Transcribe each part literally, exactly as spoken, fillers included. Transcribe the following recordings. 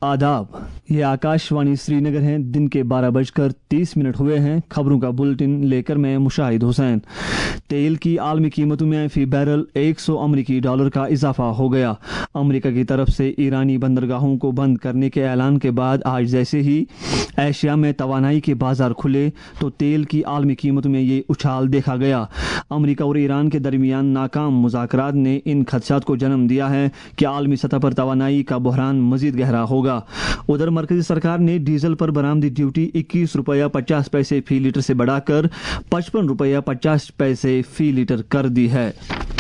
आदाब, ये आकाशवाणी श्रीनगर है। दिन के बारह बजकर तीस मिनट हुए हैं। खबरों का बुलेटिन लेकर मैं मुशाहिद हुसैन। तेल की आलमी कीमतों में फी बैरल एक सौ अमरीकी डॉलर का इजाफा हो गया। अमरीका की तरफ से ईरानी बंदरगाहों को बंद करने के ऐलान के बाद आज जैसे ही एशिया में तवानाई के बाजार खुले तो तेल की आलमी कीमतों में ये उछाल देखा गया। अमरीका और ईरान के दरमियान नाकाम मुज़ाकरात ने इन खदशात को जन्म दिया है कि आलमी सतह पर तवानाई का बहरान मजीद गहरा होगा। उधर मरकजी सरकार ने डीजल पर बरामदी ड्यूटी इक्कीस रुपया पचास पैसे फी लीटर से बढ़ाकर पचपन रुपया पचास पैसे फी लीटर कर दी है।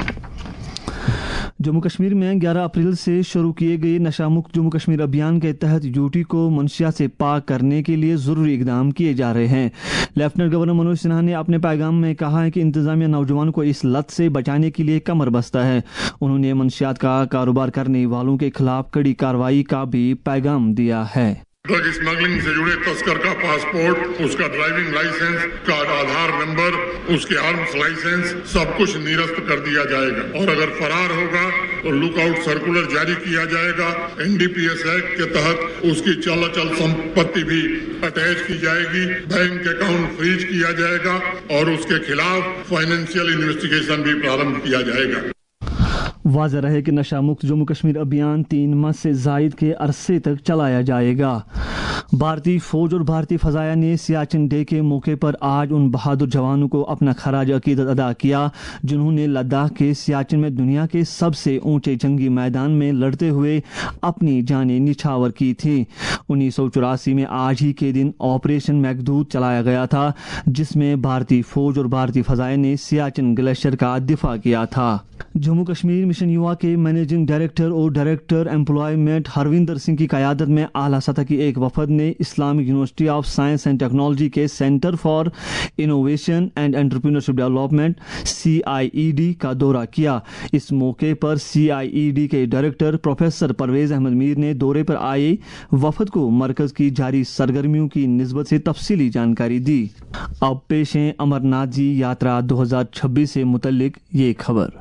जम्मू कश्मीर में ग्यारह अप्रैल से शुरू किए गए नशा मुक्त जम्मू कश्मीर अभियान के तहत यूटी को मनशियात से पाक करने के लिए ज़रूरी इकदाम किए जा रहे हैं। लेफ्टिनेंट गवर्नर मनोज सिन्हा ने अपने पैगाम में कहा है कि इंतजामिया नौजवानों को इस लत से बचाने के लिए कमर बस्ता है। उन्होंने मनशियात का कारोबार करने वालों के खिलाफ कड़ी कार्रवाई का भी पैगाम दिया है। ड्रग स्मगलिंग से जुड़े तस्कर का पासपोर्ट, उसका ड्राइविंग लाइसेंस, का आधार नंबर, उसके आर्म्स लाइसेंस सब कुछ निरस्त कर दिया जाएगा और अगर फरार होगा तो लुकआउट सर्कुलर जारी किया जाएगा। एनडीपीएस एक्ट के तहत उसकी चल अचल संपत्ति भी अटैच की जाएगी, बैंक अकाउंट फ्रीज किया जाएगा और उसके खिलाफ फाइनेंशियल इन्वेस्टिगेशन भी प्रारंभ किया जाएगा। वाज़ेह रहे कि नशा मुक्त जम्मू कश्मीर अभियान तीन माह से जायद के अरसे तक चलाया जाएगा। भारतीय फौज और भारतीय फजाया ने सियाचिन डे के मौके पर आज उन बहादुर जवानों को अपना खराज अकीदत अदा किया जिन्होंने लद्दाख के सियाचिन में दुनिया के सबसे ऊंचे जंगी मैदान में लड़ते हुए अपनी जानें निछावर की थी। उन्नीस सौ चौरासी में आज ही के दिन ऑपरेशन मैघदूत चलाया गया था जिसमें भारतीय फौज और भारतीय फजाया ने सियाचिन ग्लेशियर का दिफा किया था। जम्मू कश्मीर मिशन युवा के मैनेजिंग डायरेक्टर और डायरेक्टर एम्प्लॉयमेंट हरविंदर सिंह की क़यादत में आला सतह की एक वफद ने Islamic University of Science and Technology के centre for innovation and entrepreneurship development C I E D का दौरा किया। इस मौके पर सी आई ई डी के डायरेक्टर प्रोफेसर परवेज अहमद मीर ने दौरे पर आए वफद को मरकज की जारी सरगर्मियों की निस्बत से तफसीली जानकारी दी। अब पेश है अमरनाथ जी यात्रा दो हजार छब्बीस से मुतल्लिक ये खबर।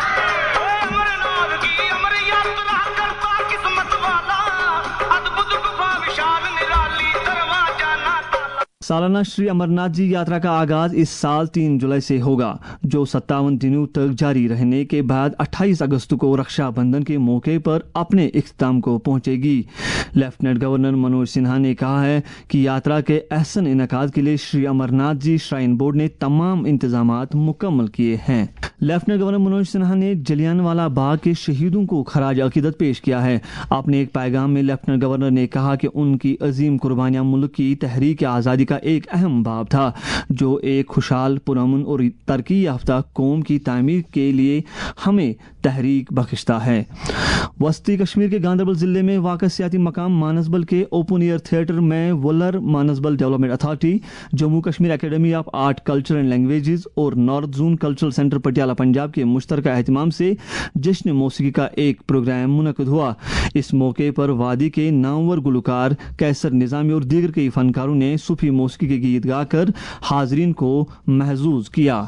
सालाना श्री अमरनाथ जी यात्रा का आगाज इस साल तीन जुलाई से होगा जो सत्तावन दिनों तक जारी रहने के बाद अट्ठाईस अगस्त को रक्षाबंधन के मौके पर अपने इख्तिताम को पहुंचेगी। लेफ्टिनेंट गवर्नर मनोज सिन्हा ने कहा है कि यात्रा के अहसन इनकाद के लिए श्री अमरनाथ जी श्राइन बोर्ड ने तमाम इंतजामात मुकम्मल किए हैं। लेफ्टिनेंट गवर्नर मनोज सिन्हा ने जलियांवाला बाग के शहीदों को खराज अकीदत पेश किया है। अपने एक पैगाम में लेफ्टिनेंट गवर्नर ने कहा कि उनकी अजीम कुर्बानियां मुल्क की तहरीक आज़ादी का एक अहम बाब था जो एक खुशहाल पुरअमन और तरक्की याफ्ता कौम की तामीर के लिए हमें तहरीक बख्शता है। वस्ती कश्मीर के गांधरबल जिले में वाक़ा सियाती मकाम मानसबल के ओपन एयर थिएटर में Wular Manasbal development authority, Jammu Kashmir academy of art culture and languages और north zone cultural centre Patiala Punjab के मुश्तरका एहतिमाम से जश्न मौसीकी का एक प्रोग्राम मुनक़िद हुआ। इस मौके पर वादी के नामवर गुलकार कैसर निज़ामी और दीगर कई फनकारों ने सूफी मौसीकी के गीत गाकर हाजरीन को महजूज किया।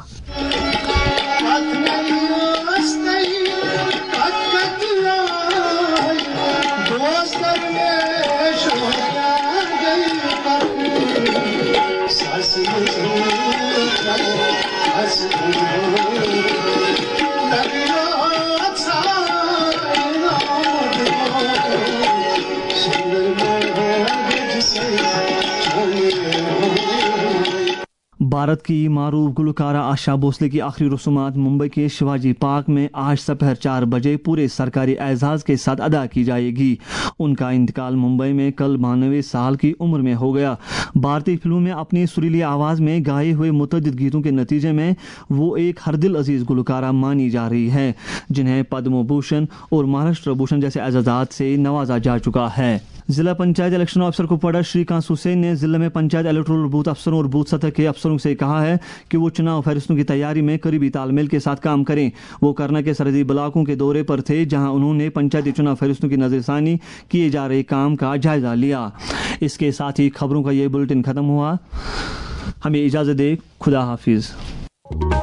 भारत की मारूफ गुलकारा आशा भोसले की आखिरी रसूमात मुंबई के शिवाजी पार्क में आज दोपहर चार बजे पूरे सरकारी एजाज के साथ अदा की जाएगी। उनका इंतकाल मुंबई में कल बानवे साल की उम्र में हो गया। भारतीय फिल्मों में अपनी सुरीली आवाज़ में गाए हुए मुतअद्दिद गीतों के नतीजे में वो एक हरदिल अजीज गुलकारा मानी जा रही है जिन्हें पद्म भूषण और महाराष्ट्र भूषण जैसे एजाज़ात से नवाजा जा चुका है। जिला पंचायत इलेक्शन ऑफिसर को पड़ा श्रीकांत हुसैन ने जिले में पंचायत इलेक्टोरल बूथ अफसरों और बूथ सतह के अफसरों से कहा है कि वो चुनाव फहरिस्तों की तैयारी में करीबी तालमेल के साथ काम करें। वो करना के सरहदी ब्लॉकों के दौरे पर थे जहां उन्होंने पंचायती चुनाव फहरिस्तों की नजरसानी किए जा रहे काम का जायजा लिया। इसके साथ ही खबरों का ये बुलेटिन खत्म हुआ। हमें इजाजत दे, खुदा हाफिज।